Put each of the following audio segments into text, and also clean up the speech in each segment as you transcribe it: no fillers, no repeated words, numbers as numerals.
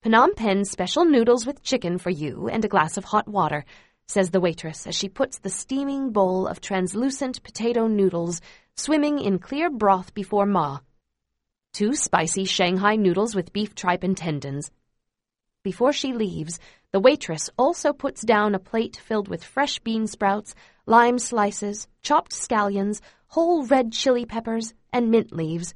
Phnom Penh special noodles with chicken for you and a glass of hot water, says the waitress as she puts the steaming bowl of translucent potato noodles swimming in clear broth before Ma. 2 spicy Shanghai noodles with beef tripe and tendons. Before she leaves, the waitress also puts down a plate filled with fresh bean sprouts, lime slices, chopped scallions, whole red chili peppers, and mint leaves.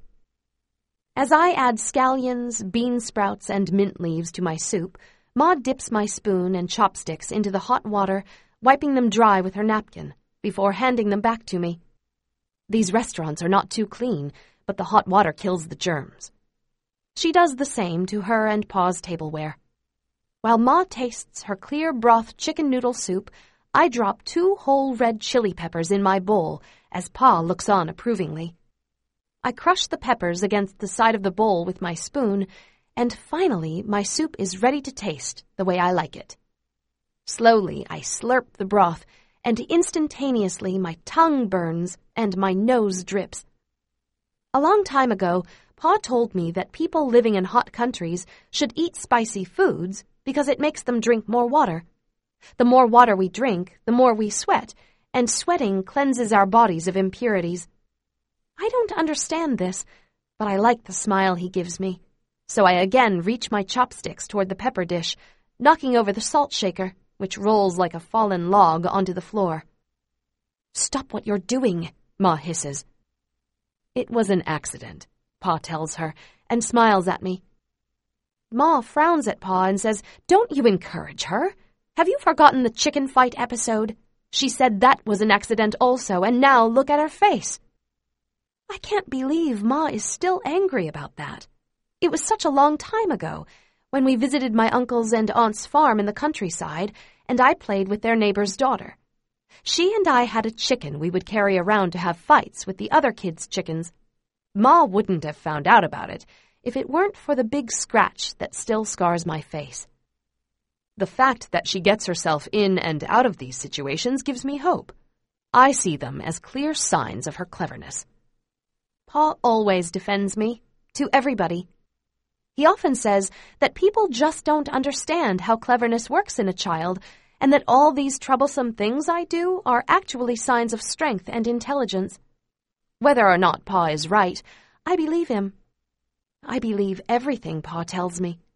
As I add scallions, bean sprouts, and mint leaves to my soup, Ma dips my spoon and chopsticks into the hot water, wiping them dry with her napkin, before handing them back to me. These restaurants are not too clean, but the hot water kills the germs. She does the same to her and Pa's tableware. While Ma tastes her clear broth chicken noodle soup, I drop 2 whole red chili peppers in my bowl as Pa looks on approvingly. I crush the peppers against the side of the bowl with my spoon, and finally my soup is ready to taste the way I like it. Slowly I slurp the broth, and instantaneously my tongue burns and my nose drips. A long time ago, Pa told me that people living in hot countries should eat spicy foods because it makes them drink more water. The more water we drink, the more we sweat, and sweating cleanses our bodies of impurities. I don't understand this, but I like the smile he gives me, so I again reach my chopsticks toward the pepper dish, knocking over the salt shaker, which rolls like a fallen log onto the floor. "Stop what you're doing," Ma hisses. "It was an accident," Pa tells her, and smiles at me. Ma frowns at Pa and says, "Don't you encourage her. Have you forgotten the chicken fight episode? She said that was an accident also, and now look at her face." I can't believe Ma is still angry about that. It was such a long time ago, when we visited my uncle's and aunt's farm in the countryside, and I played with their neighbor's daughter. She and I had a chicken we would carry around to have fights with the other kids' chickens. Ma wouldn't have found out about it if it weren't for the big scratch that still scars my face. The fact that she gets herself in and out of these situations gives me hope. I see them as clear signs of her cleverness. Pa always defends me, to everybody. He often says that people just don't understand how cleverness works in a child, and that all these troublesome things I do are actually signs of strength and intelligence. Whether or not Pa is right, I believe him. I believe everything Pa tells me.